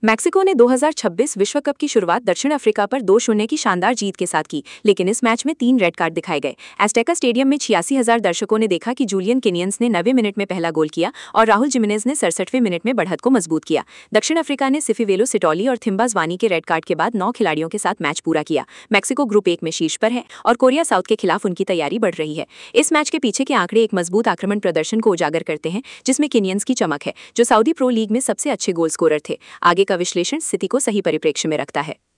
Mexico ने 2026 विश्व cup की शुरुआत दक्षिण अफ्रीका पर 2-0 की शानदार जीत के साथ की, लेकिन इस मैच में 3 रेड कार्ड दिखाए गए। एस्टेका स्टेडियम में 86,000 दर्शकों ने देखा कि जूलियन किनियंस ने 90 मिनट में पहला गोल किया और राहुल जिमेनेज ने 67वें मिनट में बढ़त को मजबूत किया। दक्षिण अफ्रीका ने सिफिवेलो सिटोली और थिम्बा ज़वानी के रेड कार्ड के बाद 9 खिलाड़ियों के साथ मैच पूरा किया। मैक्सिको ग्रुप 1 में शीर्ष पर है और कोरिया साउथ के खिलाफ उनकी तैयारी बढ़ रही है। इस मैच के पीछे के आंकड़े एक मजबूत आक्रमण प्रदर्शन को उजागर करते हैं, जिसमें किनियंस की चमक है, जो सऊदी प्रो लीग में सबसे अच्छे गोल स्कोरर थे। आगे का विश्लेषण स्थिति को सही परिप्रेक्ष्य में रखता है।